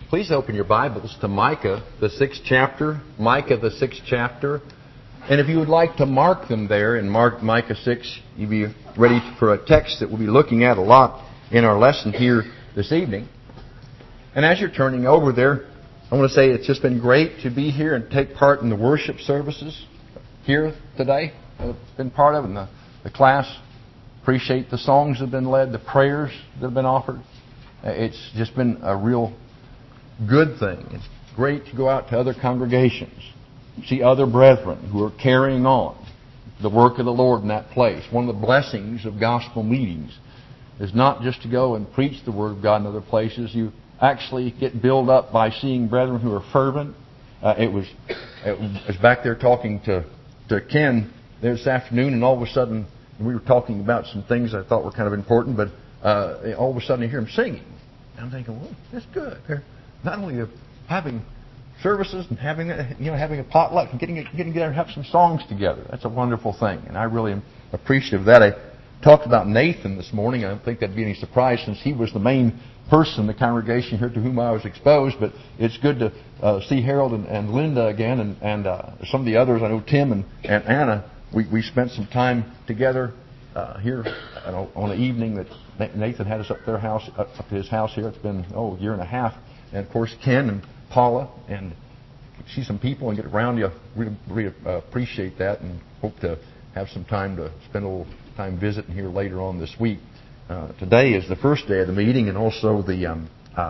Please open your Bibles to Micah, the 6th chapter. Micah, the 6th chapter. And if you would like to mark them there in Micah 6, you'll be ready for a text that we'll be looking at a lot in our lesson here this evening. And as you're turning over there, I want to say it's just been great to be here and take part in the worship services here today. I've been part of it, and the class. Appreciate the songs that have been led, the prayers that have been offered. It's just been a real good thing. It's great to go out to other congregations, see other brethren who are carrying on the work of the Lord in that place. One of the blessings of gospel meetings is not just to go and preach the Word of God in other places. You actually get built up by seeing brethren who are fervent. It was back there talking to Ken this afternoon, and all of a sudden we were talking about some things I thought were kind of important, but all of a sudden I hear them singing. And I'm thinking, well, that's good. They're not only having services and having a potluck and getting together and have some songs together. That's a wonderful thing, and I really am appreciative of that. I talked about Nathan this morning. I don't think that'd be any surprise since he was the main person in the congregation here to whom I was exposed, but it's good to see Harold and Linda again and some of the others. I know Tim and Anna. We spent some time together here on an evening that Nathan had us up to his house here. It's been a year and a half, and of course Ken and Paula, and see some people and get around you. Really appreciate that, and hope to have some time to spend a little time visiting here later on this week. Today is the first day of the meeting, and also the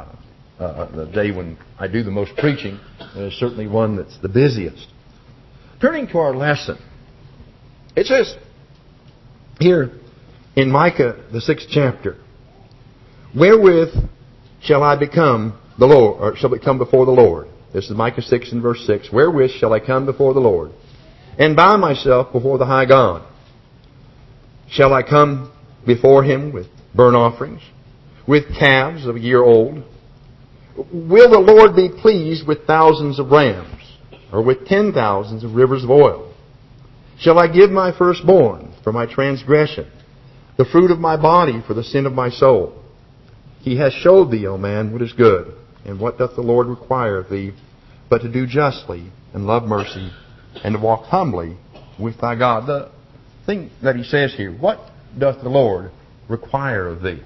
day when I do the most preaching. It's certainly one that's the busiest. Turning to our lesson. It says here in Micah, the 6th chapter, "Wherewith shall I become the Lord, or shall I come before the Lord?" This is Micah 6 and verse 6. "Wherewith shall I come before the Lord, and bow myself before the high God? Shall I come before Him with burnt offerings, with calves of a year old? Will the Lord be pleased with thousands of rams, or with 10,000s of rivers of oil? Shall I give my firstborn for my transgression, the fruit of my body for the sin of my soul? He has showed thee, O man, what is good, and what doth the Lord require of thee, but to do justly, and love mercy, and to walk humbly with thy God." The thing that he says here, what doth the Lord require of thee?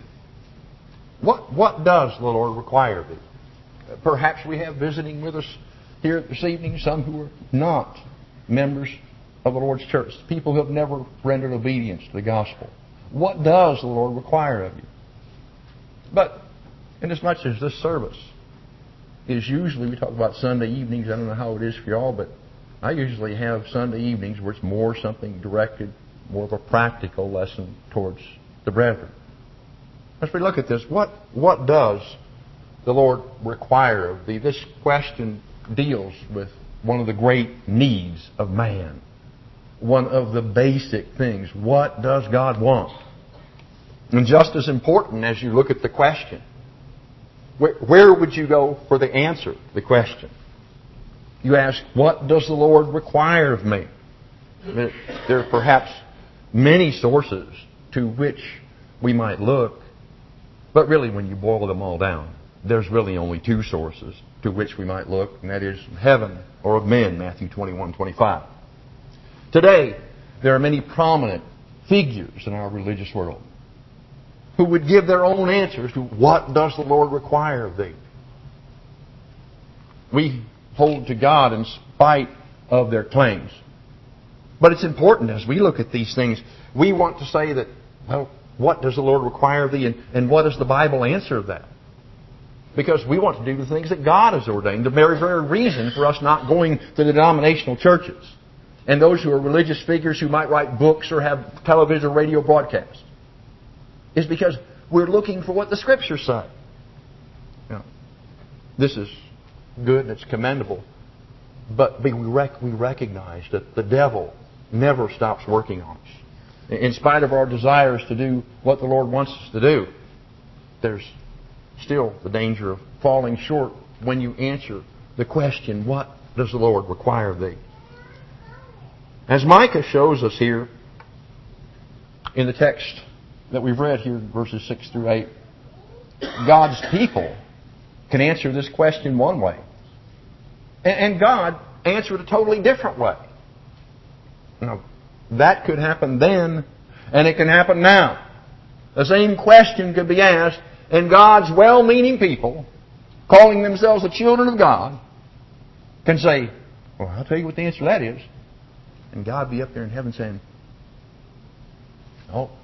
What does the Lord require of thee? Perhaps we have visiting with us here this evening some who are not members of the Lord's church, people who have never rendered obedience to the gospel. What does the Lord require of you? But inasmuch as this service is usually, we talk about Sunday evenings, I don't know how it is for y'all, but I usually have Sunday evenings where it's more something directed, more of a practical lesson towards the brethren. As we look at this, what does the Lord require of thee? This question deals with one of the great needs of man. One of the basic things. What does God want? And just as important as you look at the question, where would you go for the answer to the question? You ask, what does the Lord require of me? There are perhaps many sources to which we might look, but really when you boil them all down, there's really only two sources to which we might look, and that is heaven or of men, Matthew 21:25. Today, there are many prominent figures in our religious world who would give their own answers to what does the Lord require of thee. We hold to God in spite of their claims. But it's important as we look at these things, we want to say that, well, what does the Lord require of thee, and what does the Bible answer of that? Because we want to do the things that God has ordained, the very, very reason for us not going to the denominational churches. And those who are religious figures who might write books or have television or radio broadcasts is because we're looking for what the Scriptures say. This is good and it's commendable, but we recognize that the devil never stops working on us. In spite of our desires to do what the Lord wants us to do, there's still the danger of falling short when you answer the question, what does the Lord require of thee? As Micah shows us here in the text that we've read here, verses 6 through 8, God's people can answer this question one way, and God answered a totally different way. Now, that could happen then, and it can happen now. The same question could be asked, and God's well-meaning people, calling themselves the children of God, can say, well, I'll tell you what the answer to that is. And God be up there in heaven saying, no.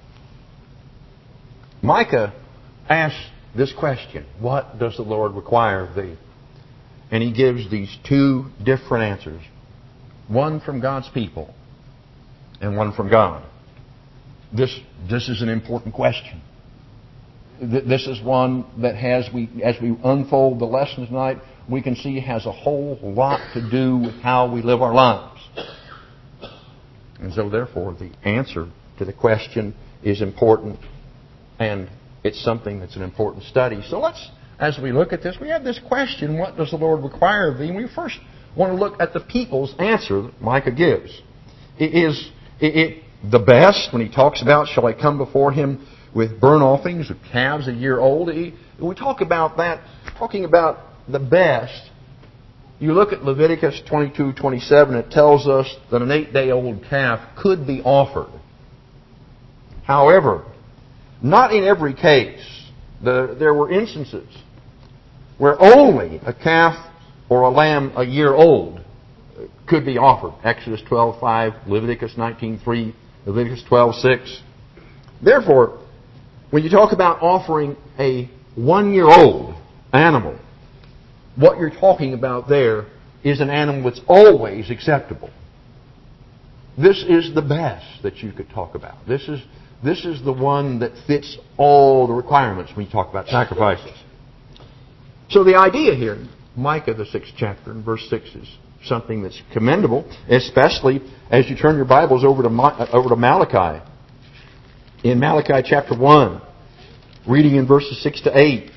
Micah asks this question, what does the Lord require of thee? And he gives these two different answers. One from God's people and one from God. This is an important question. This is one that as we unfold the lesson tonight, we can see has a whole lot to do with how we live our lives. And so therefore the answer to the question is important, and it's something that's an important study. So let's, as we look at this, we have this question, what does the Lord require of thee? And we first want to look at the people's answer that Micah gives. Is it the best when he talks about, shall I come before him with burnt offerings, with calves a year old? We talk about that, talking about the best. You look at Leviticus 22:27, it tells us that an 8-day-old calf could be offered. However, not in every case. There were instances where only a calf or a lamb a year old could be offered. Exodus 12:5, Leviticus 19:3, Leviticus 12:6. Therefore, when you talk about offering a 1-year-old animal, what you're talking about there is an animal that's always acceptable. This is the best that you could talk about. This is the one that fits all the requirements when you talk about sacrifices. So the idea here, Micah, the 6th chapter, and verse 6 is something that's commendable, especially as you turn your Bibles over to Malachi. In Malachi chapter 1, reading in verses 6 to 8,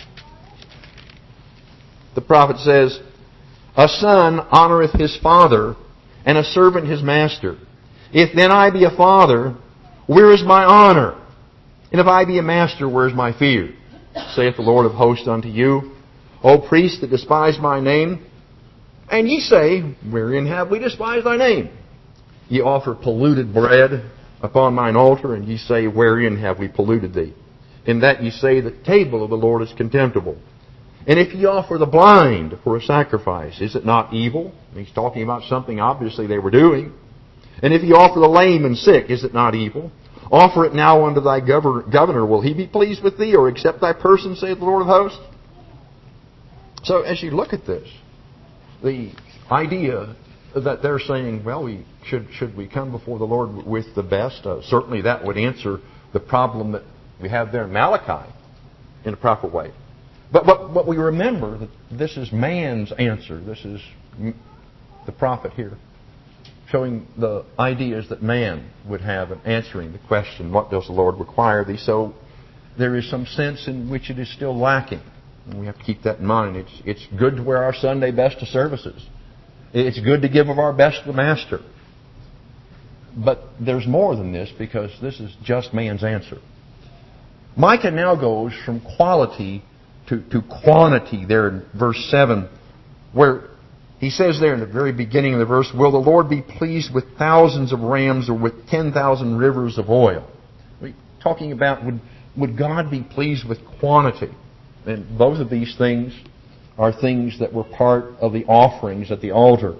the prophet says, a son honoreth his father, and a servant his master. If then I be a father, where is my honor? And if I be a master, where is my fear? Saith the Lord of hosts unto you, O priests that despise my name. And ye say, wherein have we despised thy name? Ye offer polluted bread upon mine altar, and ye say, wherein have we polluted thee? In that ye say, the table of the Lord is contemptible. And if ye offer the blind for a sacrifice, is it not evil? And he's talking about something obviously they were doing. And if ye offer the lame and sick, is it not evil? Offer it now unto thy governor. Will he be pleased with thee, or accept thy person, saith the Lord of hosts? So as you look at this, the idea that they're saying, well, should we come before the Lord with the best? Certainly that would answer the problem that we have there in Malachi in a proper way. But we remember that this is man's answer. This is the prophet here showing the ideas that man would have in answering the question, what does the Lord require thee? So there is some sense in which it is still lacking. And we have to keep that in mind. It's good to wear our Sunday best to services. It's good to give of our best to the Master. But there's more than this, because this is just man's answer. Micah now goes from quality to quantity there in verse 7, where he says there in the very beginning of the verse, will the Lord be pleased with thousands of rams or with 10,000 rivers of oil? We're talking about would God be pleased with quantity? And both of these things are things that were part of the offerings at the altar.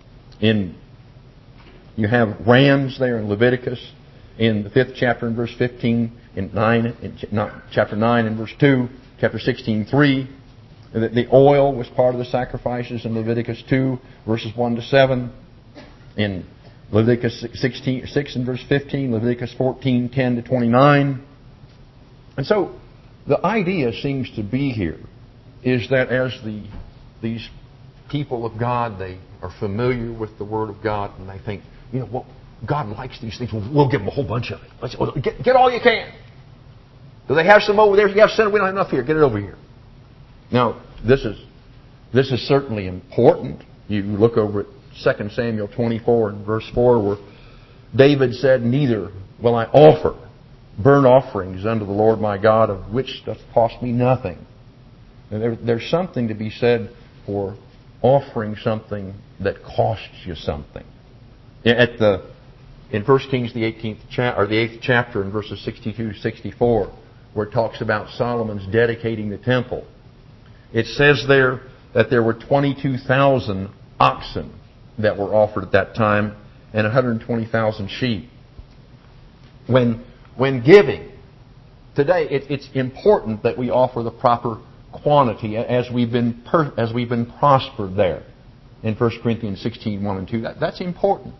You have rams there in Leviticus, in the 5th chapter in verse 15, chapter 9 and verse 2, chapter 16:3. The oil was part of the sacrifices in Leviticus 2, verses 1 to 7. In Leviticus 6 and verse 15, Leviticus 14, 10 to 29. And so the idea seems to be here is that as these people of God, they are familiar with the Word of God, and they think, well, God likes these things. We'll give them a whole bunch of it. Get all you can. Do they have some over there? Yeah, send it. We don't have enough here. Get it over here. Now, this is certainly important. You look over at 2 Samuel 24 and verse 4, where David said, neither will I offer burnt offerings unto the Lord my God, of which doth cost me nothing. There's something to be said for offering something that costs you something. In 1 Kings, the 8th chapter, in verses 62 to 64, where it talks about Solomon's dedicating the temple, it says there that there were 22,000 oxen that were offered at that time and 120,000 sheep. When giving, today it's important that we offer the proper quantity as we've been prospered there in 1 Corinthians 16, 1 and 2. That's important.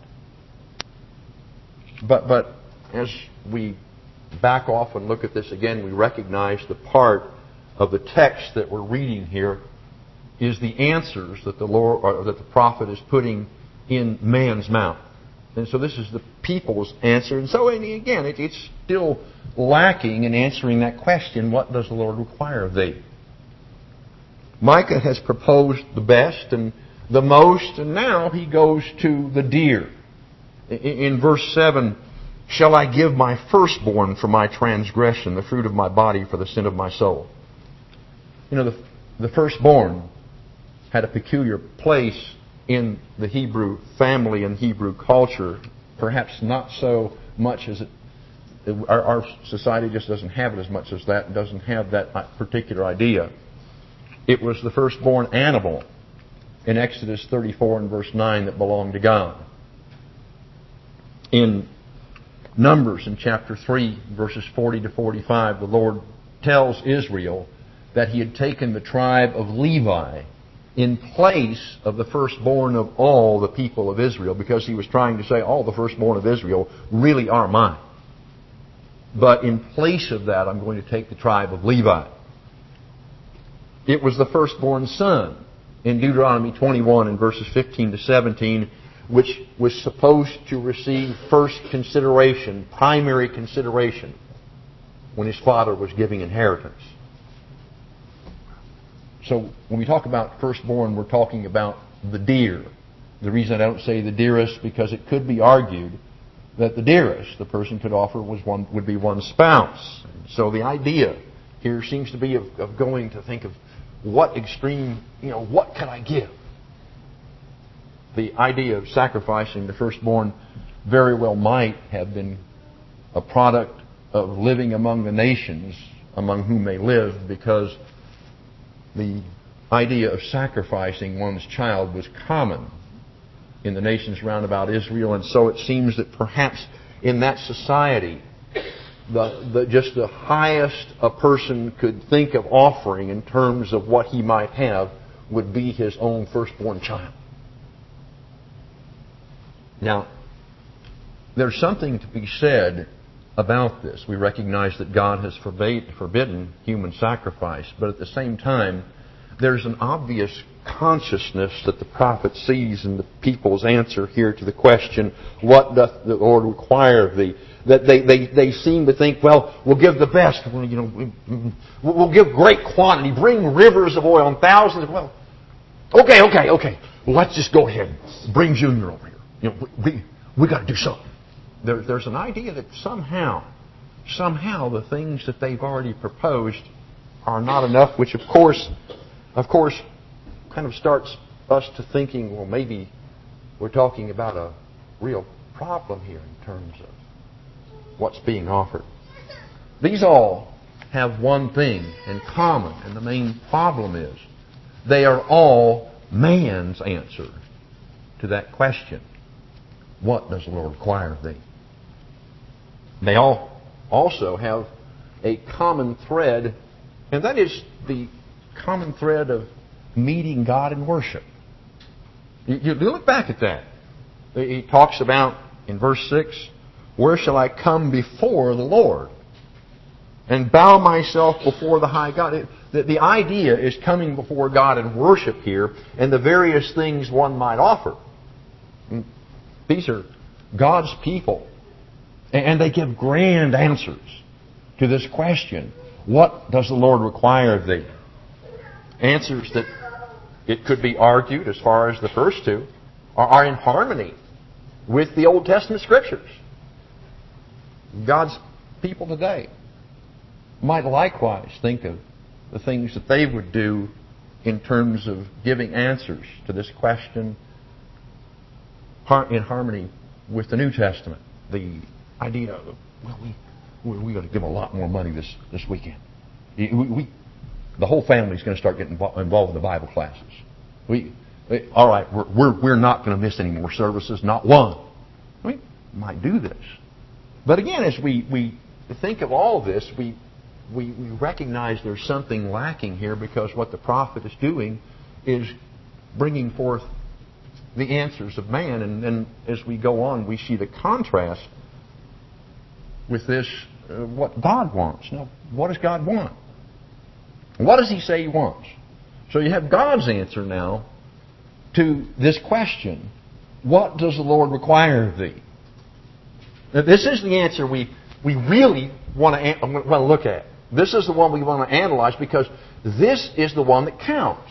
But as we back off and look at this again, we recognize the part of the text that we're reading here is the answers that the Lord, or that the prophet is putting in man's mouth. And so this is the people's answer. And so again, it's still lacking in answering that question, what does the Lord require of thee? Micah has proposed the best and the most, and now he goes to the dear. In verse 7, shall I give my firstborn for my transgression, the fruit of my body for the sin of my soul? You know, the firstborn had a peculiar place in the Hebrew family and Hebrew culture, perhaps not so much as our society just doesn't have it as much as that, doesn't have that particular idea. It was the firstborn animal in Exodus 34 and verse 9 that belonged to God. In Numbers in chapter 3, verses 40 to 45, the Lord tells Israel that He had taken the tribe of Levi in place of the firstborn of all the people of Israel, because He was trying to say all the firstborn of Israel really are mine. But in place of that, I'm going to take the tribe of Levi. It was the firstborn son in Deuteronomy 21 and verses 15 to 17, which was supposed to receive first consideration, primary consideration, when his father was giving inheritance. So when we talk about firstborn, we're talking about the dear. The reason I don't say the dearest, because it could be argued that the dearest the person could offer would be one's spouse. So the idea here seems to be of going to think of what extreme, what can I give? The idea of sacrificing the firstborn very well might have been a product of living among the nations among whom they lived, because the idea of sacrificing one's child was common in the nations round about Israel, and so it seems that perhaps in that society, just the highest a person could think of offering in terms of what he might have would be his own firstborn child. Now, there's something to be said about this. We recognize that God has forbidden human sacrifice, but at the same time, there's an obvious consciousness that the prophet sees in the people's answer here to the question, what doth the Lord require of thee? That they seem to think, well, we'll give the best. We'll give great quantity. Bring rivers of oil and thousands. Well, okay. Well, let's just go ahead. Bring Junior over here. We got to do something. There's an idea that somehow the things that they've already proposed are not enough, which of course kind of starts us to thinking, well, maybe we're talking about a real problem here in terms of what's being offered. These all have one thing in common, and the main problem is they are all man's answer to that question. What does the Lord require of thee? They all also have a common thread, and that is the common thread of meeting God in worship. You look back at that. He talks about, in verse 6, where shall I come before the Lord and bow myself before the high God? The idea is coming before God in worship here, and the various things one might offer. These are God's people, and they give grand answers to this question, what does the Lord require of thee? Answers that it could be argued, as far as the first two, are in harmony with the Old Testament Scriptures. God's people today might likewise think of the things that they would do in terms of giving answers to this question in harmony with the New Testament. The idea of, well, we're going to give a lot more money this weekend. The whole family's going to start getting involved in the Bible classes. All right, we're not going to miss any more services, not one. We might do this. But again, as we think of all this, we recognize there's something lacking here, because what the prophet is doing is bringing forth the answers of man. And as we go on, we see the contrast with this, what God wants. Now, what does God want? What does He say He wants? So you have God's answer now to this question: what does the Lord require of thee? Now, this is the answer we really want to look at. This is the one we want to analyze, because this is the one that counts.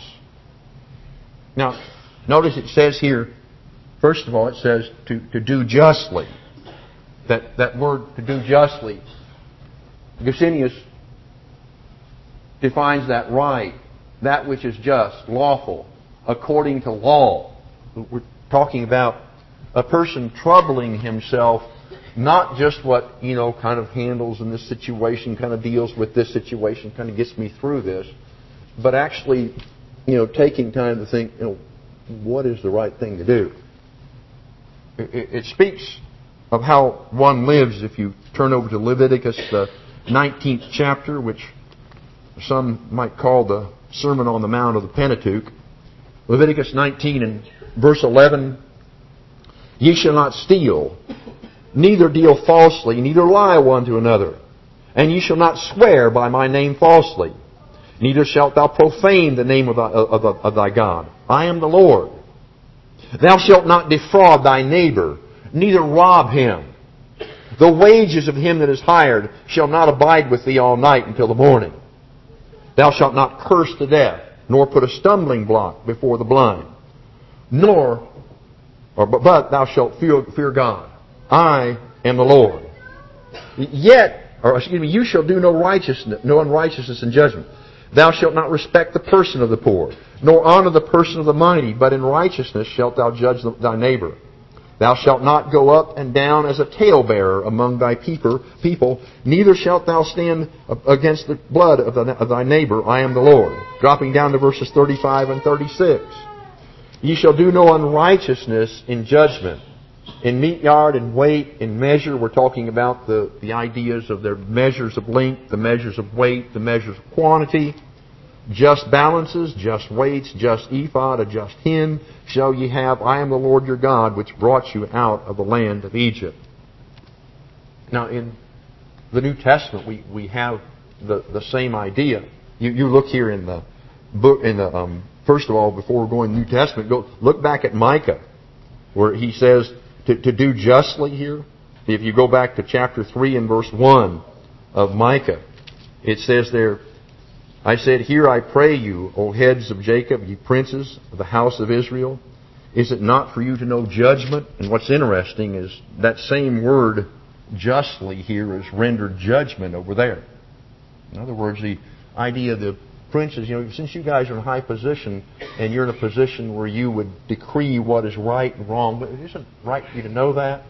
Now, notice it says here, first of all, it says to do justly. That word, to do justly, Gesenius defines that right, that which is just, lawful, according to law. We're talking about a person troubling himself, not just what, kind of handles in this situation, kind of deals with this situation, kind of gets me through this, but actually, taking time to think, what is the right thing to do? It speaks of how one lives. If you turn over to Leviticus, the 19th chapter, which some might call the Sermon on the Mount of the Pentateuch. Leviticus 19 and verse 11, ye shall not steal, neither deal falsely, neither lie one to another. And ye shall not swear by my name falsely, neither shalt thou profane the name of thy God. I am the Lord. Thou shalt not defraud thy neighbor, neither rob him. The wages of him that is hired shall not abide with thee all night until the morning. Thou shalt not curse to death, nor put a stumbling block before the blind. But thou shalt fear God. I am the Lord. You shall do no unrighteousness in judgment. Thou shalt not respect the person of the poor, nor honor the person of the mighty, but in righteousness shalt thou judge thy neighbor. Thou shalt not go up and down as a talebearer among thy people, neither shalt thou stand against the blood of thy neighbor. I am the Lord. Dropping down to verses 35 and 36. Ye shall do no unrighteousness in judgment. In meat yard and weight, in measure, we're talking about the ideas of their measures of length, the measures of weight, the measures of quantity. Just balances, just weights, just ephod, a just hin shall ye have. I am the Lord your God, which brought you out of the land of Egypt. Now, in the New Testament, we have the same idea. You look here in the book. First of all, before we're going to the New Testament, look back at Micah, where he says to do justly here. If you go back to chapter 3 and verse 1 of Micah, it says there, I said, hear I pray you, O heads of Jacob, ye princes of the house of Israel. Is it not for you to know judgment? And what's interesting is that same word, justly, here is rendered judgment over there. In other words, the idea of the princes, since you guys are in a high position and you're in a position where you would decree what is right and wrong, but it isn't right for you to know that.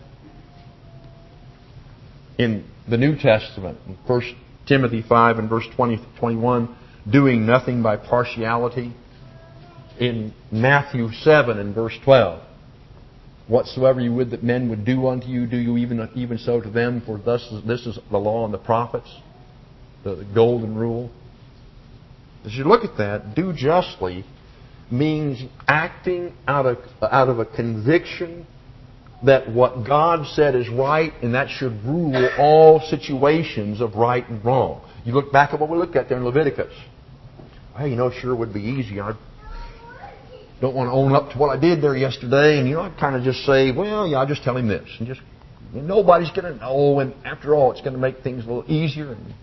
In the New Testament, in 1 Timothy 5 and verse 20-21, doing nothing by partiality. In Matthew 7 and verse 12, whatsoever you would that men would do unto you, do you even so to them, for this is the law and the prophets, the golden rule. As you look at that, do justly means acting out of a conviction that what God said is right, and that should rule all situations of right and wrong. You look back at what we looked at there in Leviticus. Hey, it sure would be easy. I don't want to own up to what I did there yesterday, and I kind of just say, well, yeah, I'll just tell him this, and nobody's going to know, and after all, it's going to make things a little easier, and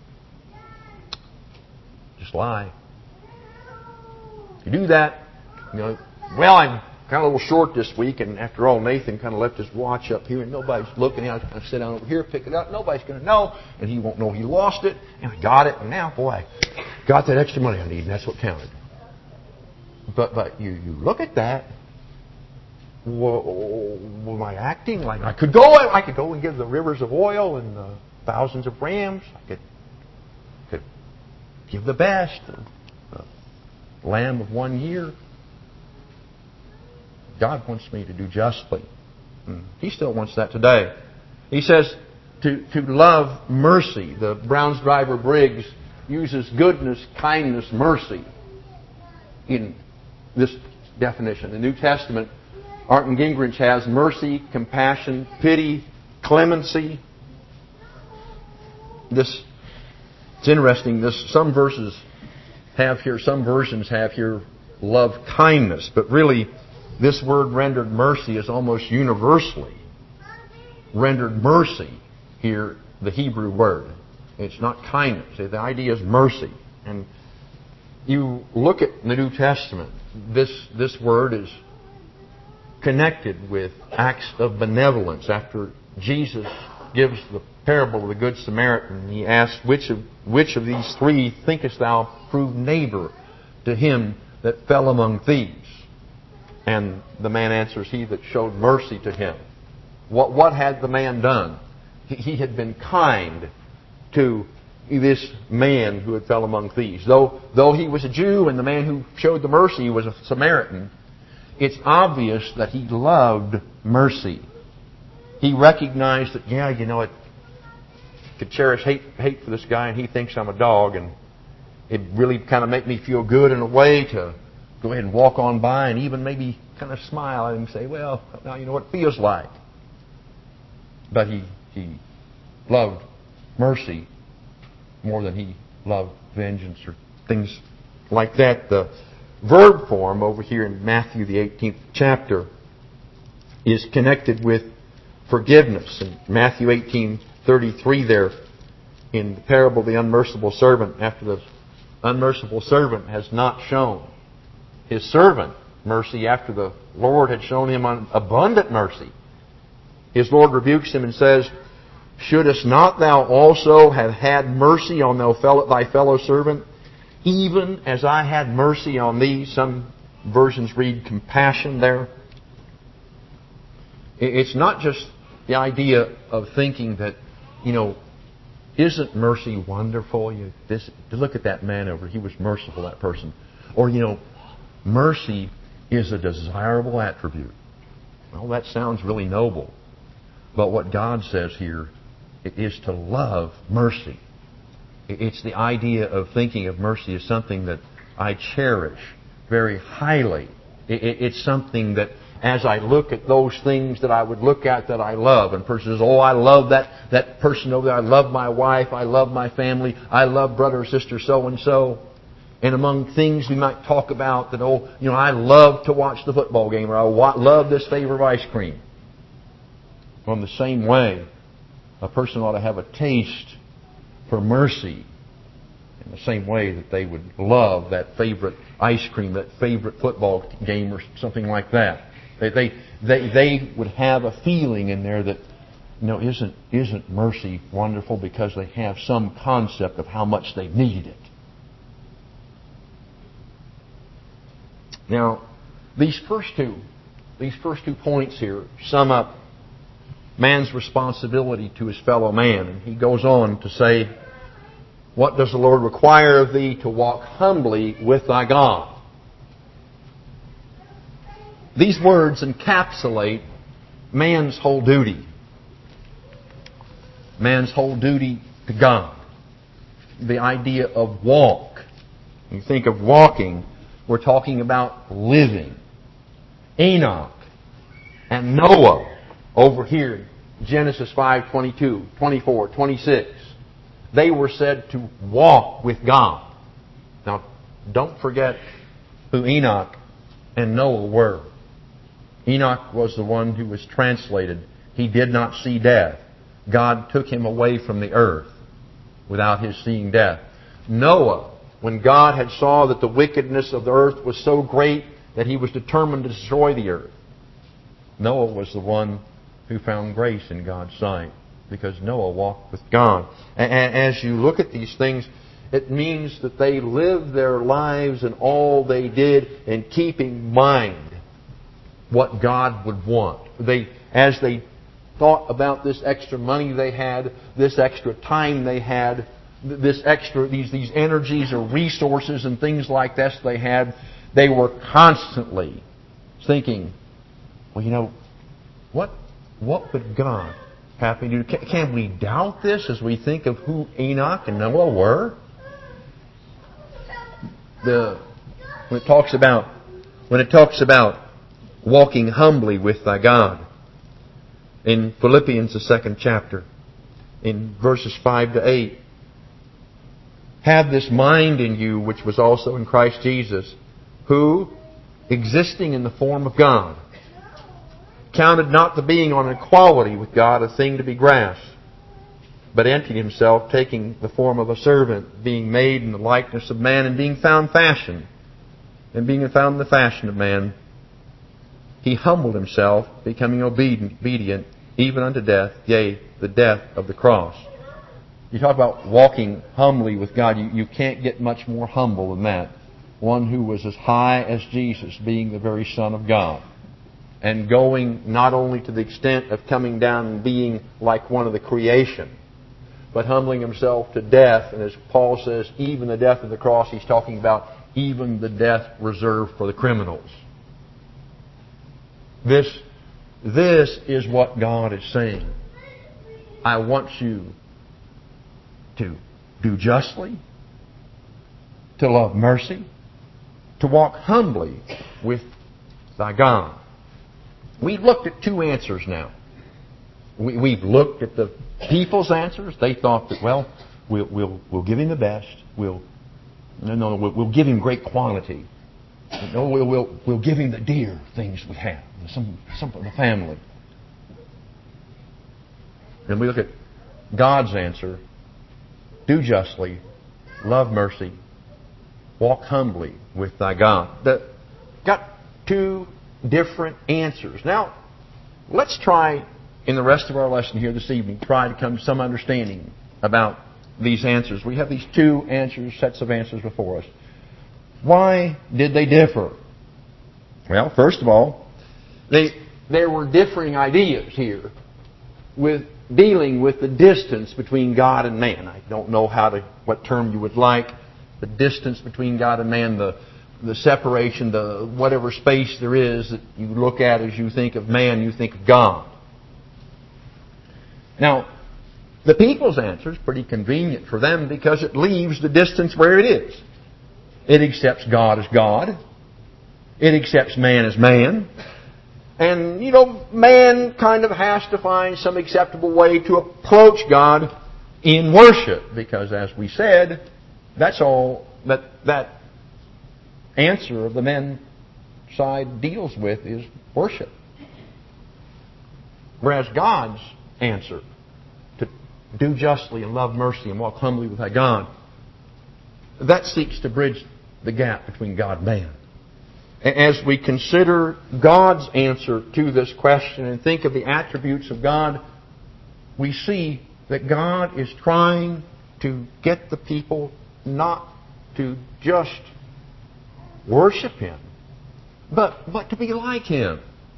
just lie. If you do that, well, I'm kind of a little short this week, and after all, Nathan kind of left his watch up here, and nobody's looking. I kind of sit down over here, pick it up. Nobody's going to know, and he won't know he lost it, and I got it, and now, boy, I got that extra money I need, and that's what counted. But you look at that. Well, am I acting like I could go and give the rivers of oil and the thousands of rams? I could give the best, the lamb of 1 year. God wants me to do justly. He still wants that today. He says to love mercy. The Browns driver Briggs uses goodness, kindness, mercy in this definition. The New Testament, Arndt Gingrich has mercy, compassion, pity, clemency. It's interesting. Some versions have here love kindness, but really this word rendered mercy is almost universally rendered mercy here, the Hebrew word. It's not kindness. The idea is mercy. And you look at the New Testament, this word is connected with acts of benevolence. After Jesus gives the parable of the Good Samaritan, he asks, which of these three thinkest thou proved neighbor to him that fell among thieves? And the man answers, he that showed mercy to him. What had the man done? He had been kind to this man who had fell among thieves. Though he was a Jew and the man who showed the mercy was a Samaritan, it's obvious that he loved mercy. He recognized that, I could cherish hate for this guy and he thinks I'm a dog, and it really kind of make me feel good in a way to go ahead and walk on by and even maybe kind of smile at him and say, well, now you know what it feels like. But he loved mercy more than he loved vengeance or things like that. The verb form over here in Matthew, the 18th chapter, is connected with forgiveness. In Matthew 18:33 there, in the parable of the unmerciful servant, after the unmerciful servant has not shown his servant mercy after the Lord had shown him abundant mercy, his Lord rebukes him and says, shouldest not thou also have had mercy on thy fellow servant, even as I had mercy on thee? Some versions read compassion there. It's not just the idea of thinking that, isn't mercy wonderful? Look at that man over. He was merciful, that person. Or, mercy is a desirable attribute. Well, that sounds really noble. But what God says here is to love mercy. It's the idea of thinking of mercy as something that I cherish very highly. It's something that as I look at those things that I would look at that I love, and a person says, I love that person over there, I love my wife, I love my family, I love brother or sister so-and-so. And among things we might talk about that, I love to watch the football game, or I love this flavor of ice cream. Well, in the same way, a person ought to have a taste for mercy in the same way that they would love that favorite ice cream, that favorite football game, or something like that. They would have a feeling in there that, isn't mercy wonderful, because they have some concept of how much they need it. Now, these first two points here sum up man's responsibility to his fellow man. And he goes on to say, what does the Lord require of thee? To walk humbly with thy God. These words encapsulate man's whole duty. Man's whole duty to God. The idea of walk. When you think of walking, we're talking about living. Enoch and Noah over here, Genesis 5:22, 24, 26. They were said to walk with God. Now, don't forget who Enoch and Noah were. Enoch was the one who was translated. He did not see death. God took him away from the earth without his seeing death. Noah, when God had saw that the wickedness of the earth was so great that he was determined to destroy the earth. Noah was the one who found grace in God's sight because Noah walked with God. And as you look at these things, it means that they lived their lives and all they did in keeping in mind what God would want. As they thought about this extra money they had, this extra time they had, these energies or resources and things like this they had, they were constantly thinking, well, what would God have me do? Can we doubt this as we think of who Enoch and Noah were? When it talks about walking humbly with thy God, in Philippians, the 2nd chapter, in verses 5 to 8, have this mind in you which was also in Christ Jesus, who, existing in the form of God, counted not the being on equality with God a thing to be grasped, but emptied himself, taking the form of a servant, being made in the likeness of man, and being found in the fashion of man, he humbled himself, becoming obedient even unto death, yea, the death of the cross. You talk about walking humbly with God. You can't get much more humble than that. One who was as high as Jesus, being the very Son of God, and going not only to the extent of coming down and being like one of the creation, but humbling himself to death. And as Paul says, even the death of the cross, he's talking about even the death reserved for the criminals. This is what God is saying. I want you to do justly, to love mercy, to walk humbly with thy God. We've looked at two answers now. We've looked at the people's answers. They thought that, we'll give him the best. We'll give him great quality. We'll give him the dear things we have, some of the family. And we look at God's answer: do justly, love mercy, walk humbly with thy God. Got two different answers. Now, let's try in the rest of our lesson here this evening, try to come to some understanding about these answers. We have these two sets of answers before us. Why did they differ? Well, first of all, there were differing ideas here with dealing with the distance between God and man. I don't know what term you would like. The distance between God and man, the separation, the whatever space there is that you look at as you think of man, you think of God. Now, the people's answer is pretty convenient for them because it leaves the distance where it is. It accepts God as God. It accepts man as man. And, man kind of has to find some acceptable way to approach God in worship. Because, as we said, that's all that answer of the men's side deals with is worship. Whereas God's answer, to do justly and love mercy and walk humbly with thy God, that seeks to bridge the gap between God and man. As we consider God's answer to this question and think of the attributes of God, we see that God is trying to get the people not to just worship Him, but to be like Him.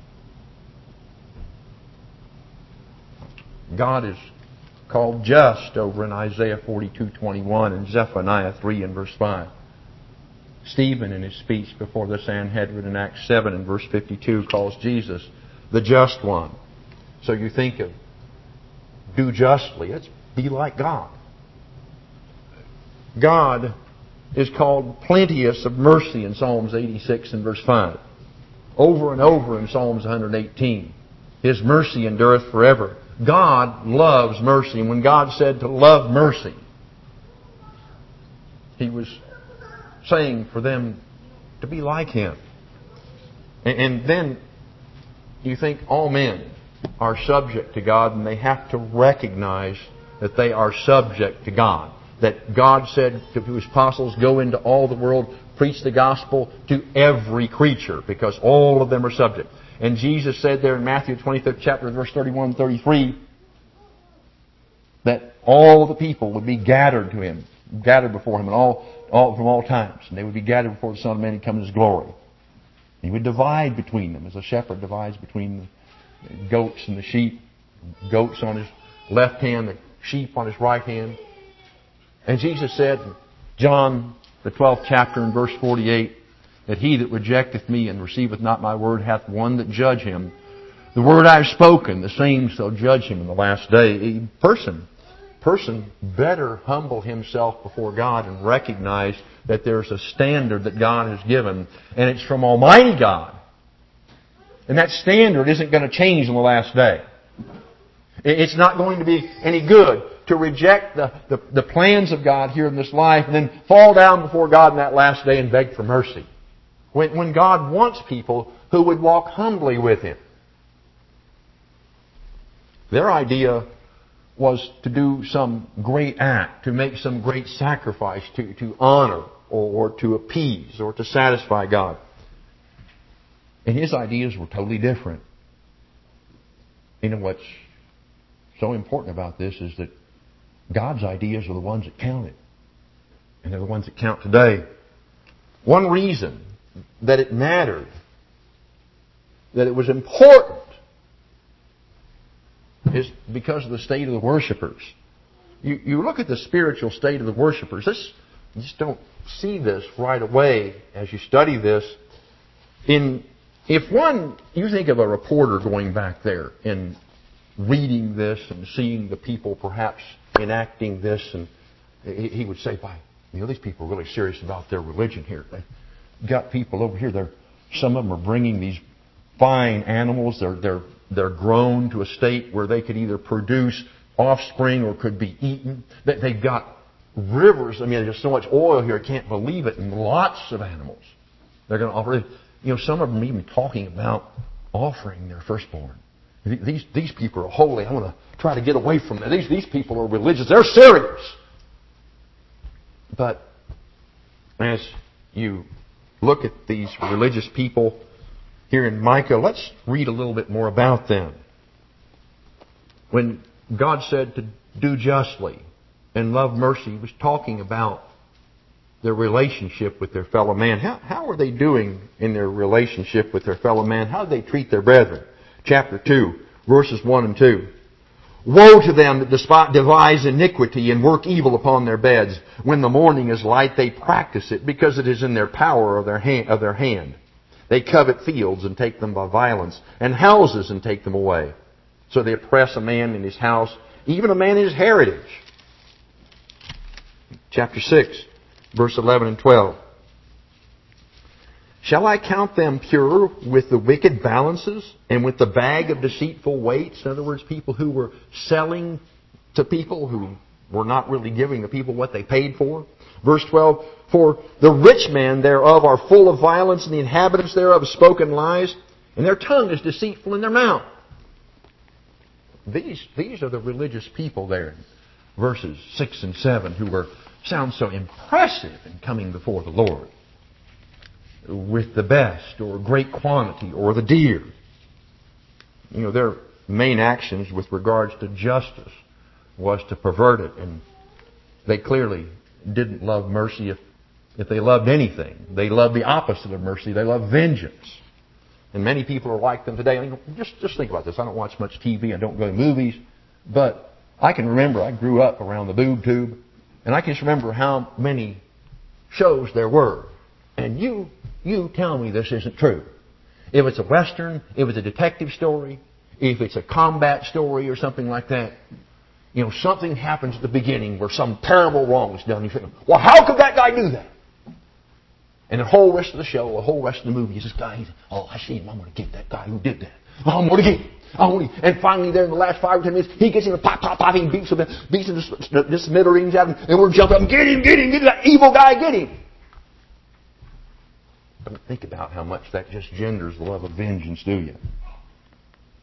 God is called just over in Isaiah 42:21 and Zephaniah 3 and verse 5. Stephen, in his speech before the Sanhedrin in Acts 7 and verse 52, calls Jesus the just one. So you think of do justly. Let's be like God. God is called plenteous of mercy in Psalms 86 and verse 5. Over and over in Psalms 118. His mercy endureth forever. God loves mercy. And when God said to love mercy, He was saying for them to be like Him. And then you think all men are subject to God, and they have to recognize that they are subject to God. that God said to His apostles, go into all the world, preach the gospel to every creature, because all of them are subject. And Jesus said there in Matthew 25th chapter, verse 31 and 33, that all the people would be gathered to Him, gathered before Him, and all from all times. And they would be gathered before the Son of Man and come in His glory. He would divide between them, as a shepherd divides between the goats and the sheep. Goats on His left hand, the sheep on His right hand. And Jesus said in John, the 12th chapter, in verse 48, that he that rejecteth me and receiveth not my word hath one that judge him. The word I have spoken, the same shall judge him in the last day. A person better humble himself before God and recognize that there's a standard that God has given, and it's from Almighty God. And that standard isn't going to change in the last day. It's not going to be any good to reject the plans of God here in this life and then fall down before God in that last day and beg for mercy. When God wants people who would walk humbly with Him. Their idea was to do some great act, to make some great sacrifice, to honor or to appease or to satisfy God. And His ideas were totally different. You know what's so important about this is that God's ideas are the ones that counted. And they're the ones that count today. One reason that it mattered, that it was important, is because of the state of the worshipers. You look at the spiritual state of the worshipers. You just don't see this right away as you study this. You think of a reporter going back there and reading this and seeing the people perhaps enacting this, and he would say, these people are really serious about their religion here. They've got people over here. Some of them are bringing these fine animals. They're grown to a state where they could either produce offspring or could be eaten. They've got rivers. There's so much oil here, I can't believe it, and lots of animals. They're going to offer. Some of them even talking about offering their firstborn. These people are holy. I want to try to get away from them. These people are religious. They're serious. But as you look at these religious people here in Micah, let's read a little bit more about them. When God said to do justly and love mercy, He was talking about their relationship with their fellow man. How are they doing in their relationship with their fellow man? How do they treat their brethren? Chapter 2, verses 1 and 2. Woe to them that devise iniquity and work evil upon their beds. When the morning is light, they practice it, because it is in their power of their hand. They covet fields and take them by violence, and houses and take them away. So they oppress a man in his house, even a man in his heritage. Chapter 6, verse 11 and 12. Shall I count them pure with the wicked balances and with the bag of deceitful weights? In other words, people who were selling to people who were not really giving the people what they paid for. Verse 12, for the rich men thereof are full of violence, and the inhabitants thereof have spoken lies, and their tongue is deceitful in their mouth. These are the religious people there in verses 6 and 7 who sound so impressive in coming before the Lord with the best or great quantity or the deer. Their main actions with regards to justice was to pervert it, and they clearly didn't love mercy if they loved anything. They loved the opposite of mercy. They loved vengeance. And many people are like them today. Just think about this. I don't watch much TV. I don't go to movies. But I can remember I grew up around the boob tube, and I can just remember how many shows there were. And you tell me this isn't true. If it's a Western, if it's a detective story, if it's a combat story or something like that, something happens at the beginning where some terrible wrong is done. You think, well, how could that guy do that? And the whole rest of the show, the whole rest of the movie is this guy, I see him, I'm going to get that guy who did that. I'm going to get him. And finally there in the last 5 or 10 minutes, he gets him and pop, he beats him the smithereens out of him, and we're jumping up, get him, that evil guy, get him. Don't think about how much that just genders the love of vengeance, do you?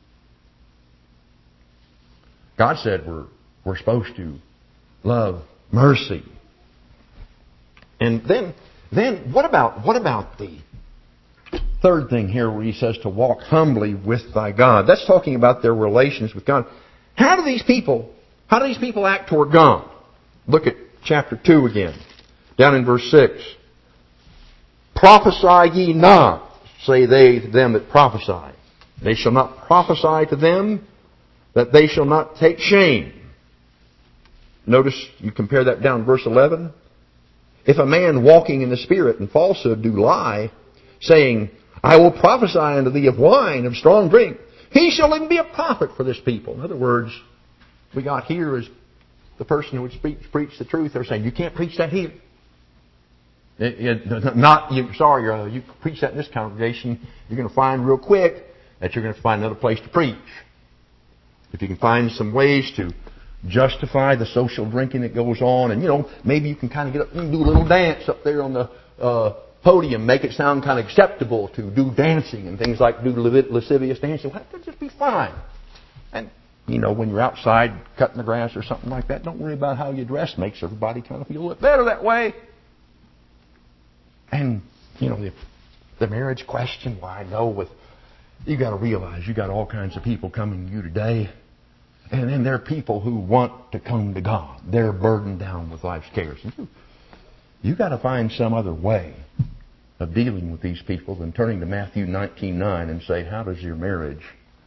God said we're supposed to love mercy. And then what about the third thing here where he says to walk humbly with thy God? That's talking about their relations with God. How do these people act toward God? Look at chapter 2 again, down in verse 6. Prophesy ye not, say they to them that prophesy. They shall not prophesy to them, that they shall not take shame. Notice, you compare that down in verse 11. If a man walking in the Spirit and falsehood do lie, saying, I will prophesy unto thee of wine, of strong drink, he shall even be a prophet for this people. In other words, we got here is the person who would preach the truth. They're saying, you can't preach that here. You preach that in this congregation, you're going to find real quick that you're going to find another place to preach. If you can find some ways to justify the social drinking that goes on, and maybe you can kind of get up and do a little dance up there on the podium, make it sound kind of acceptable to do dancing and things like do lascivious dancing. Well, that'll just be fine. And when you're outside cutting the grass or something like that, don't worry about how you dress. Makes everybody kind of feel a little better that way. And the marriage question, well, I know you got to realize you got all kinds of people coming to you today. And then there are people who want to come to God. They're burdened down with life's cares. You got to find some other way of dealing with these people than turning to Matthew 19:9 and say, how does your marriage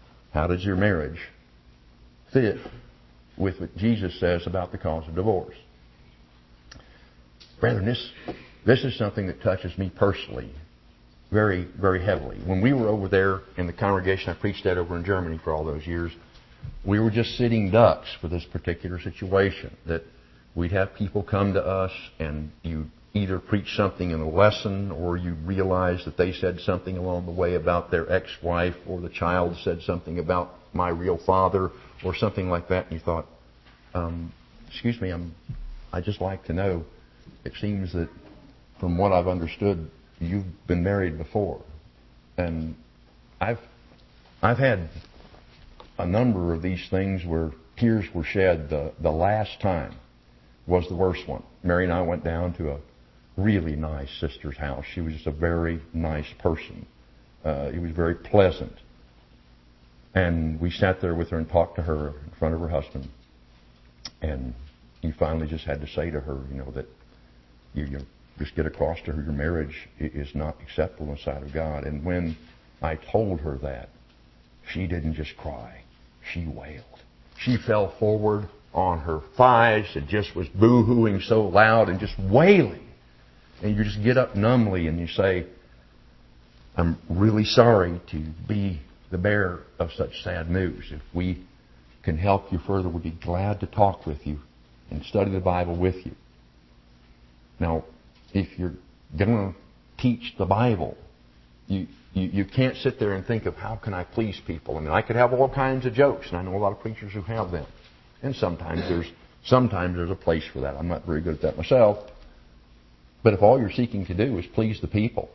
fit with what Jesus says about the cause of divorce? Brethren, this is something that touches me personally very, very heavily. When we were over there in the congregation I preached at over in Germany for all those years, we were just sitting ducks for this particular situation. That we'd have people come to us and you either preach something in a lesson or you realize that they said something along the way about their ex-wife, or the child said something about my real father or something like that, and you thought, excuse me, I'd just like to know, it seems that from what I've understood, you've been married before. And I've had a number of these things where tears were shed. The last time was the worst one. Mary and I went down to a really nice sister's house. She was just a very nice person. It was very pleasant. And we sat there with her and talked to her in front of her husband. And you finally just had to say to her, that you just get across to her your marriage is not acceptable in the sight of God. And when I told her that, she didn't just cry. She wailed. She fell forward on her thighs and just was boo-hooing so loud and just wailing. And you just get up numbly and you say, I'm really sorry to be the bearer of such sad news. If we can help you further, we'd be glad to talk with you and study the Bible with you. Now, if you're going to teach the Bible, you can't sit there and think of how can I please people. I mean, I could have all kinds of jokes, and I know a lot of preachers who have them. And sometimes there's a place for that. I'm not very good at that myself. But if all you're seeking to do is please the people,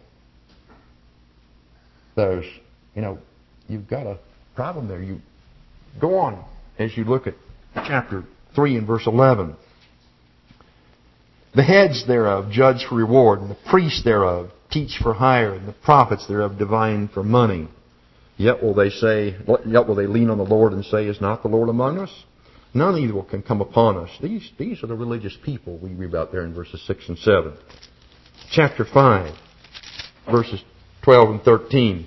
you've got a problem there. You go on as you look at chapter 3 and verse 11. The heads thereof judge for reward, and the priests thereof teach for hire, and the prophets thereof divine for money. Yet will they lean on the Lord and say, is not the Lord among us? None evil can come upon us. These are the religious people we read about there in verses 6 and 7. Chapter 5, verses 12 and 13.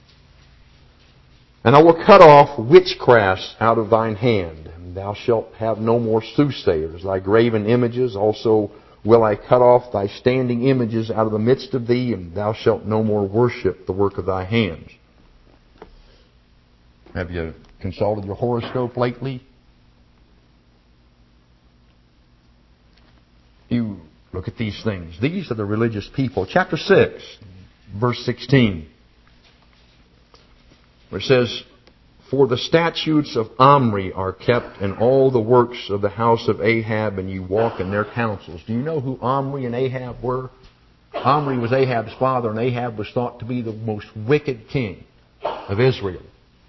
And I will cut off witchcrafts out of thine hand, and thou shalt have no more soothsayers. Thy graven images also will I cut off thy standing images out of the midst of thee, and thou shalt no more worship the work of thy hands. Have you consulted your horoscope lately? You look at these things. These are the religious people. Chapter 6, verse 16. Where it says, for the statutes of Omri are kept, and all the works of the house of Ahab, and you walk in their counsels. Do you know who Omri and Ahab were? Omri was Ahab's father, and Ahab was thought to be the most wicked king of Israel.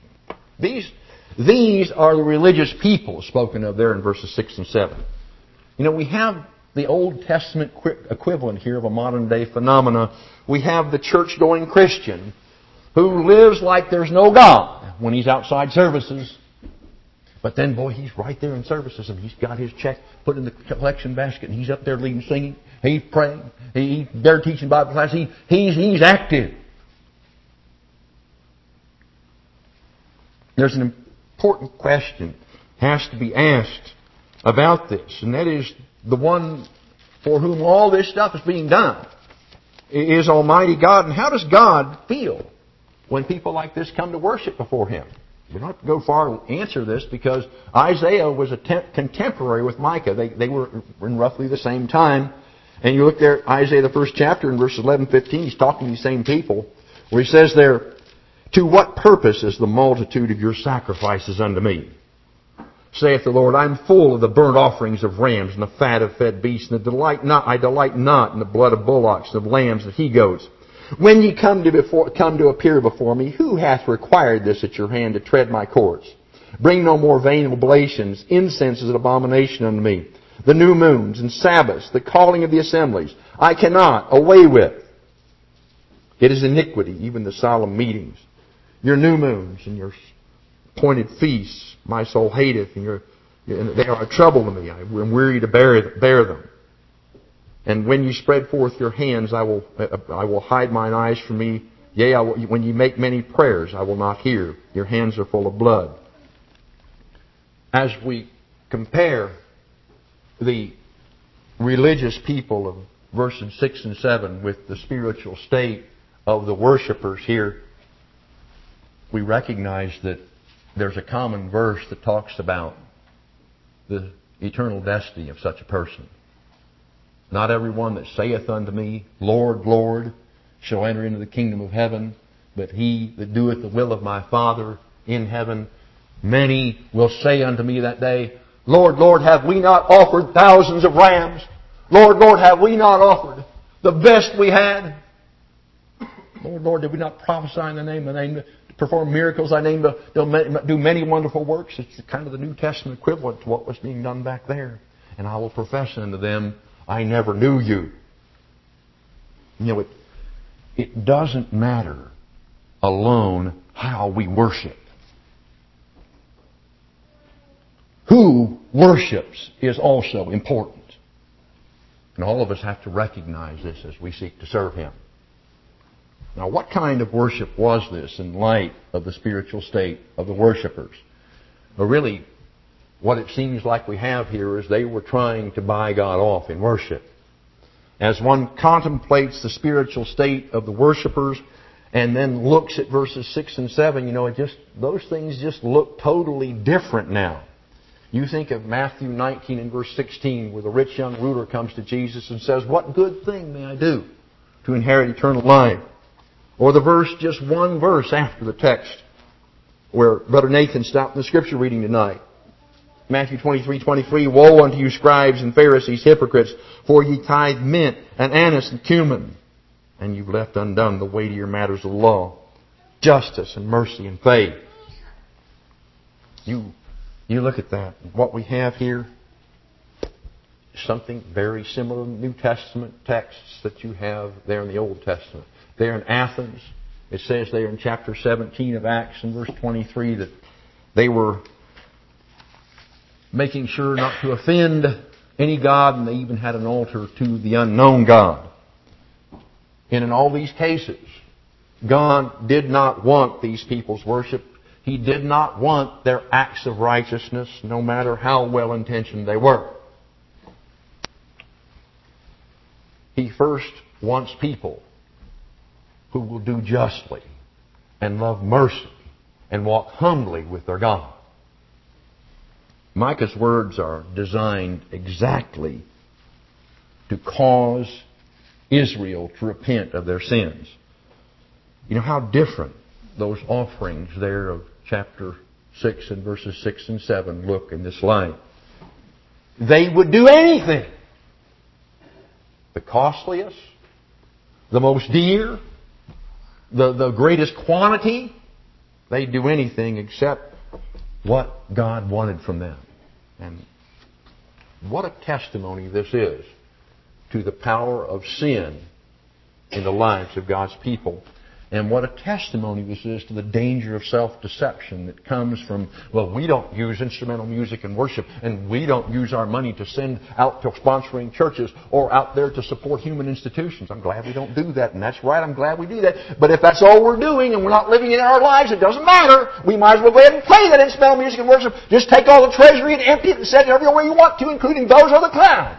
These are the religious people spoken of there in verses 6 and 7. You know, we have the Old Testament equivalent here of a modern day phenomena. We have the church-going Christian who lives like there's no God when he's outside services. But then, boy, he's right there in services, and he's got his check put in the collection basket, and he's up there leading, singing. He's praying. They're teaching Bible class. He's active. There's an important question has to be asked about this, and that is the one for whom all this stuff is being done is Almighty God. And how does God feel when people like this come to worship before Him? We don't have to go far to answer this, because Isaiah was a contemporary with Micah. They were in roughly the same time. And you look there at Isaiah, the first chapter, in verses 11 and 15, he's talking to these same people, where he says there, "To what purpose is the multitude of your sacrifices unto me? Saith the Lord, I am full of the burnt offerings of rams and the fat of fed beasts, and I delight not in the blood of bullocks and of lambs and he-goats. When ye come to appear before me, who hath required this at your hand to tread my courts? Bring no more vain oblations. Incense is an abomination unto me. The new moons and Sabbaths, the calling of the assemblies, I cannot away with. It is iniquity, even the solemn meetings. Your new moons and your appointed feasts, my soul hateth, and they are a trouble to me. I am weary to bear them. And when you spread forth your hands, I will hide mine eyes from me. Yea, when you make many prayers, I will not hear. Your hands are full of blood." As we compare the religious people of verses 6 and 7 with the spiritual state of the worshipers here, we recognize that there's a common verse that talks about the eternal destiny of such a person. "Not every one that saith unto me, Lord, Lord, shall enter into the kingdom of heaven, but he that doeth the will of my Father in heaven. Many will say unto me that day, Lord, Lord, have we not offered thousands of rams? Lord, Lord, have we not offered the best we had? Lord, Lord, did we not prophesy in the name, perform miracles in thy name, do many wonderful works?" It's kind of the New Testament equivalent to what was being done back there. "And I will profess unto them, I never knew you." You know, it doesn't matter alone how we worship. Who worships is also important. And all of us have to recognize this as we seek to serve Him. Now, what kind of worship was this in light of the spiritual state of the worshipers? Well, really, what it seems like we have here is they were trying to buy God off in worship. As one contemplates the spiritual state of the worshipers and then looks at verses 6 and 7, you know, those things just look totally different now. You think of Matthew 19 and verse 16, where the rich young ruler comes to Jesus and says, "What good thing may I do to inherit eternal life?" Or the verse, just one verse after the text, where Brother Nathan stopped in the Scripture reading tonight. Matthew 23:23, "Woe unto you, scribes and Pharisees, hypocrites, for ye tithe mint and anise and cumin, and you've left undone the weightier matters of the law, justice and mercy and faith." You look at that. What we have here is something very similar to the New Testament texts that you have there in the Old Testament. There in Athens, it says there in chapter 17 of Acts and verse 23 that they were making sure not to offend any god, and they even had an altar to the unknown God. And in all these cases, God did not want these people's worship. He did not want their acts of righteousness, no matter how well-intentioned they were. He first wants people who will do justly and love mercy and walk humbly with their God. Micah's words are designed exactly to cause Israel to repent of their sins. You know how different those offerings there of chapter 6 and verses 6 and 7 look in this light. They would do anything. The costliest, the most dear, the greatest quantity, they'd do anything except what God wanted from them. And What a testimony this is to the power of sin in the lives of God's people. And what a testimony this is to the danger of self-deception that comes from, well, we don't use instrumental music and worship, and we don't use our money to send out to sponsoring churches or out there to support human institutions. I'm glad we don't do that, and that's right, I'm glad we do that. But if that's all we're doing and we're not living it in our lives, it doesn't matter. We might as well go ahead and play that instrumental music and worship. Just take all the treasury and empty it and set it everywhere you want to, including those of the clown.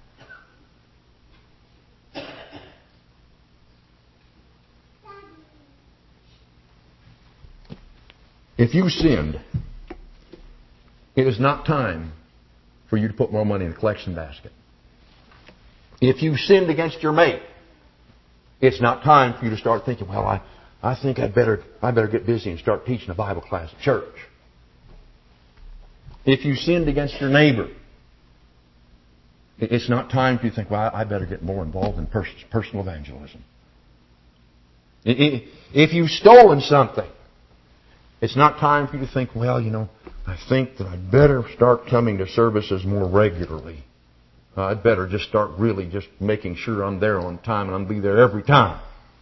If you sinned, it is not time for you to put more money in the collection basket. If you sinned against your mate, it's not time for you to start thinking, well, I think I better get busy and start teaching a Bible class at church. If you sinned against your neighbor, it's not time for you to think, well, I better get more involved in personal evangelism. If you've stolen something, it's not time for you to think, well, I think that I'd better start coming to services more regularly. I'd better just start really just making sure I'm there on time and I'll be there every time.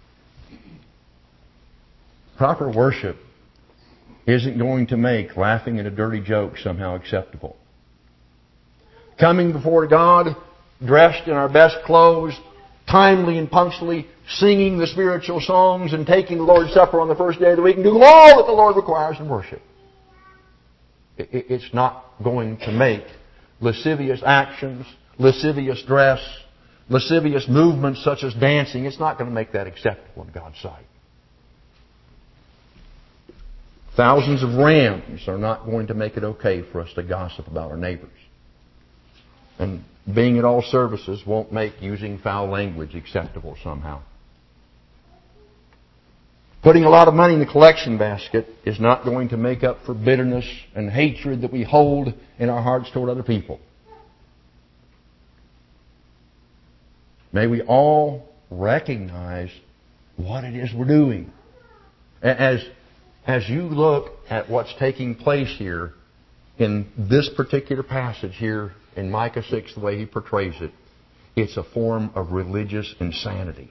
Proper worship isn't going to make laughing at a dirty joke somehow acceptable. Coming before God, dressed in our best clothes, timely and punctually, singing the spiritual songs and taking the Lord's Supper on the first day of the week and doing all that the Lord requires in worship. It's not going to make lascivious actions, lascivious dress, lascivious movements such as dancing, it's not going to make that acceptable in God's sight. Thousands of rams are not going to make it okay for us to gossip about our neighbors. And being at all services won't make using foul language acceptable somehow. Putting a lot of money in the collection basket is not going to make up for bitterness and hatred that we hold in our hearts toward other people. May we all recognize what it is we're doing. As you look at what's taking place here in this particular passage here in Micah 6, the way he portrays it, it's a form of religious insanity.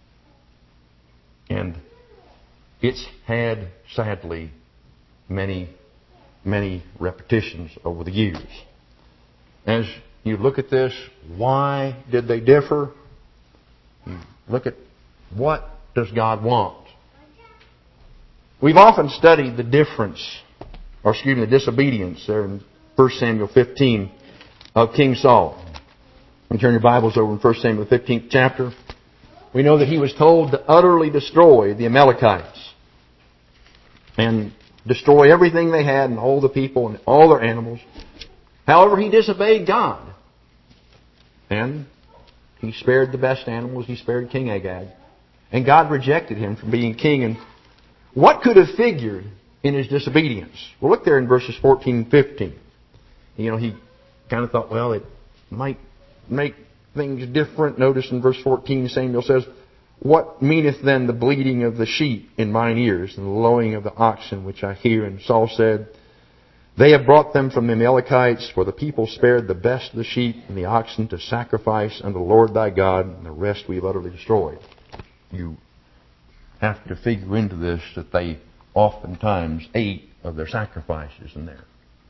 And it's had, sadly, many, many repetitions over the years. As you look at this, why did they differ? You look at what does God want? We've often studied the the disobedience there in 1 Samuel 15 of King Saul. You turn your Bibles over in 1 Samuel 15th chapter. We know that he was told to utterly destroy the Amalekites and destroy everything they had and all the people and all their animals. However, he disobeyed God. And he spared the best animals. He spared King Agag. And God rejected him from being king. And what could have figured in his disobedience? Well, look there in verses 14 and 15. He kind of thought, well, it might make things different. Notice in verse 14, Samuel says, "What meaneth then the bleating of the sheep in mine ears, and the lowing of the oxen which I hear?" And Saul said, "They have brought them from the Amalekites, for the people spared the best of the sheep and the oxen to sacrifice unto the Lord thy God, and the rest we have utterly destroyed." You have to figure into this that they oftentimes ate of their sacrifices in there.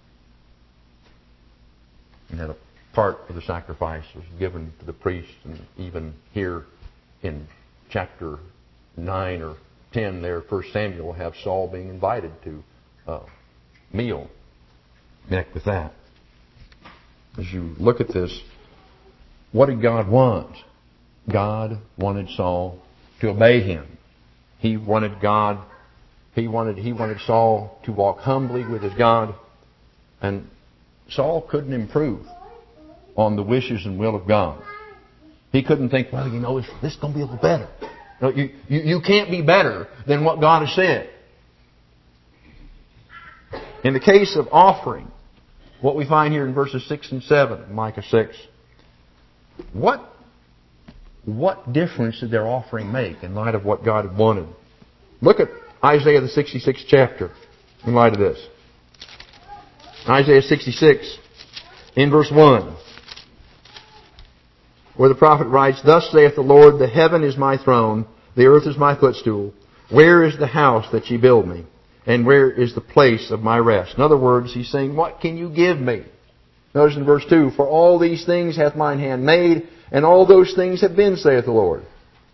And that a part of the sacrifice was given to the priest. And even here in chapter 9 or 10 there, 1 Samuel, will have Saul being invited to a meal connect with that. As you look at this, what did God want? God wanted Saul to obey him. He wanted Saul to walk humbly with his God. And Saul couldn't improve on the wishes and will of God. He couldn't think, well, this is going to be a little better. No, you can't be better than what God has said. In the case of offering, what we find here in verses 6 and 7 of Micah 6, what difference did their offering make in light of what God had wanted? Look at Isaiah the 66th chapter in light of this. Isaiah 66 in verse 1. where the prophet writes, "Thus saith the Lord, the heaven is my throne, the earth is my footstool. Where is the house that ye build me? And where is the place of my rest?" In other words, he's saying, what can you give me? Notice in verse 2, "For all these things hath mine hand made, and all those things have been, saith the Lord."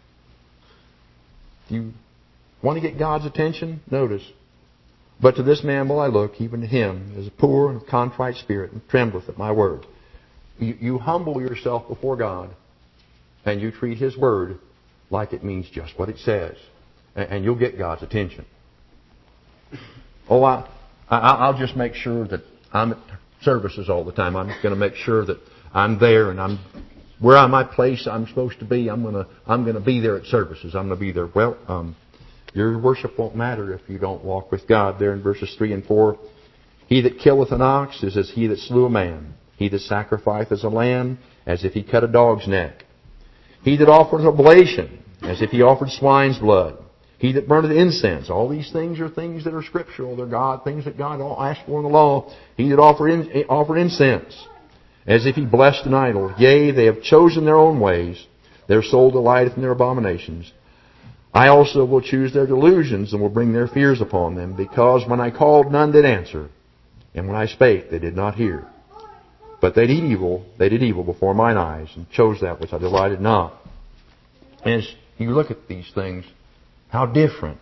You want to get God's attention? Notice, "But to this man will I look, even to him, as a poor and contrite spirit, and trembleth at my word." You humble yourself before God, and you treat His word like it means just what it says, and you'll get God's attention. Oh, I'll just make sure that I'm at services all the time. I'm just going to make sure that I'm there, and I'm where my place I'm supposed to be. I'm going to be there at services. I'm going to be there. Well, your worship won't matter if you don't walk with God. There in verses 3 and 4, "He that killeth an ox is as he that slew a man. He that sacrificeth a lamb, as if he cut a dog's neck. He that offereth oblation, as if he offered swine's blood. He that burneth incense." All these things are things that are scriptural. They're things that God asked for in the law. "He that offered incense, as if he blessed an idol. Yea, they have chosen their own ways. Their soul delighteth in their abominations. I also will choose their delusions, and will bring their fears upon them. Because when I called, none did answer. And when I spake, they did not hear. But they did evil before mine eyes, and chose that which I delighted not." As you look at these things, how different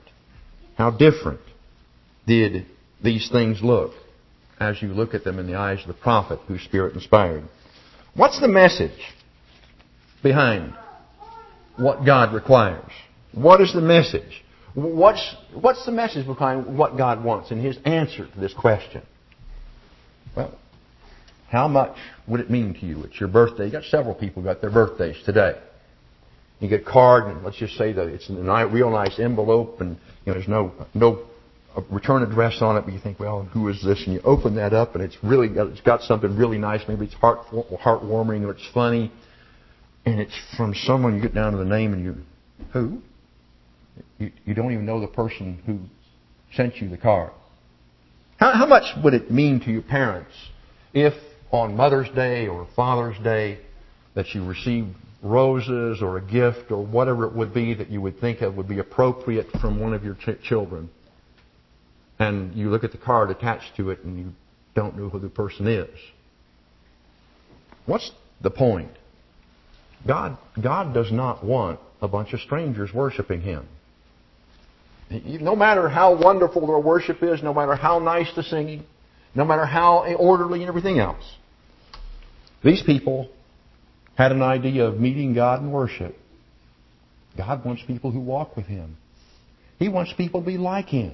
did these things look as you look at them in the eyes of the prophet whose Spirit inspired? What's the message behind what God requires? What is the message? What's the message behind what God wants in His answer to this question? Well, how much would it mean to you? It's your birthday. You got several people who got their birthdays today. You get a card, and let's just say that it's a real nice envelope, and there's no return address on it. But you think, well, who is this? And you open that up, and it's got something really nice. Maybe it's heartwarming, or it's funny, and it's from someone. You get down to the name, and who? You don't even know the person who sent you the card. How much would it mean to your parents if on Mother's Day or Father's Day that you received roses or a gift or whatever it would be that you would think of would be appropriate from one of your children, and you look at the card attached to it and you don't know who the person is? What's the point? God does not want a bunch of strangers worshiping Him. No matter how wonderful their worship is, no matter how nice the singing, no matter how orderly and everything else, these people had an idea of meeting God in worship. God wants people who walk with Him. He wants people to be like Him.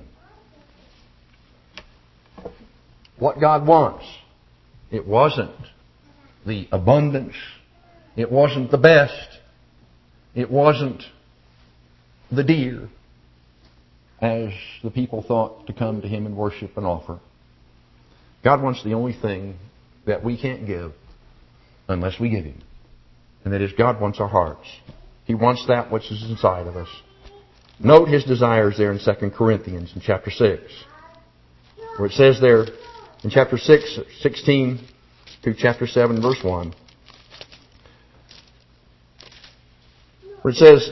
What God wants, it wasn't the abundance, it wasn't the best, it wasn't the deer, as the people thought to come to Him and worship and offer. God wants the only thing that we can't give unless we give Him. And that is, God wants our hearts. He wants that which is inside of us. Note His desires there in 2 Corinthians in chapter 6. Where it says there in chapter 6, 16 through chapter 7, verse 1. Where it says,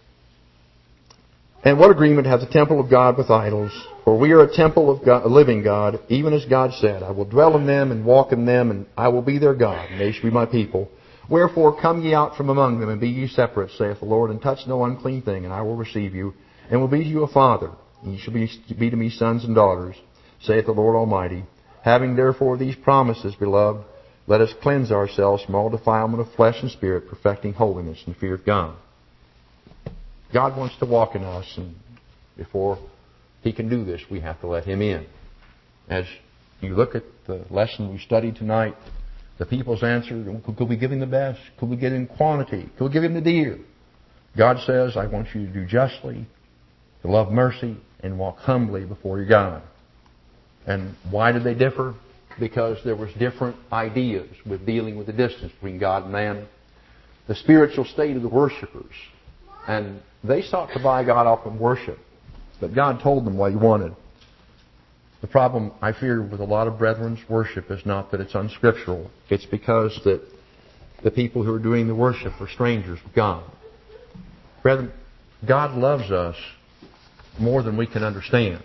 "And what agreement hath the temple of God with idols? For we are a temple of God, a living God, even as God said, I will dwell in them and walk in them, and I will be their God, and they shall be my people. Wherefore come ye out from among them, and be ye separate, saith the Lord, and touch no unclean thing, and I will receive you, and will be to you a father. And ye shall be to me sons and daughters, saith the Lord Almighty. Having therefore these promises, beloved, let us cleanse ourselves from all defilement of flesh and spirit, perfecting holiness in the fear of God." God wants to walk in us, and before He can do this, we have to let Him in. As you look at the lesson we studied tonight, the people's answer, could we give Him the best? Could we give Him quantity? Could we give Him the deer? God says, I want you to do justly, to love mercy, and walk humbly before your God. And why did they differ? Because there was different ideas with dealing with the distance between God and man. The spiritual state of the worshipers. And they sought to buy God off in worship. But God told them what He wanted. The problem, I fear, with a lot of brethren's worship is not that it's unscriptural. It's because that the people who are doing the worship are strangers with God. Brethren, God loves us more than we can understand.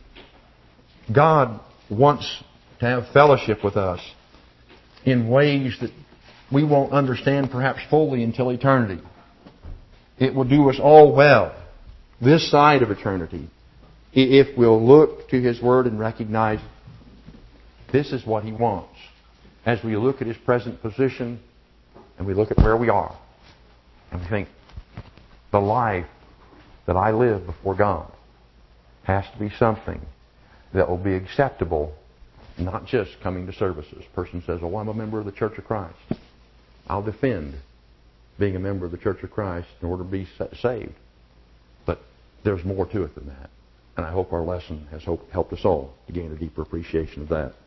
God wants to have fellowship with us in ways that we won't understand perhaps fully until eternity. It will do us all well this side of eternity if we'll look to His Word and recognize this is what He wants. As we look at His present position and we look at where we are and we think, the life that I live before God has to be something that will be acceptable, not just coming to services. A person says, oh, I'm a member of the Church of Christ. I'll defend being a member of the Church of Christ in order to be saved. But there's more to it than that. And I hope our lesson has helped us all to gain a deeper appreciation of that.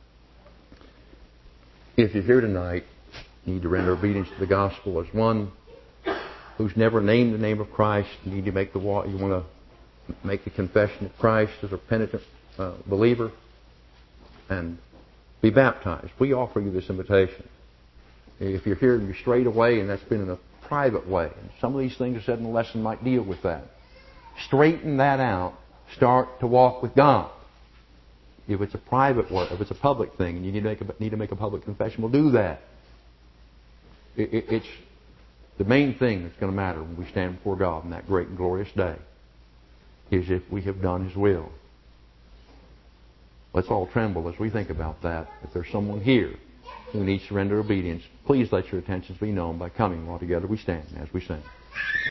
If you're here tonight, you need to render obedience to the gospel as one who's never named the name of Christ. You need to make you want to make the confession of Christ as a penitent believer and be baptized. We offer you this invitation. If you're here and you're strayed away, and that's been in a private way, and some of these things said in the lesson might deal with that. Straighten that out. Start to walk with God. If it's a private work, if it's a public thing, and you need to make a public confession, we'll do that. It's the main thing that's going to matter when we stand before God on that great and glorious day is if we have done His will. Let's all tremble as we think about that. If there's someone here who needs to render obedience, please let your intentions be known by coming while together we stand as we sing.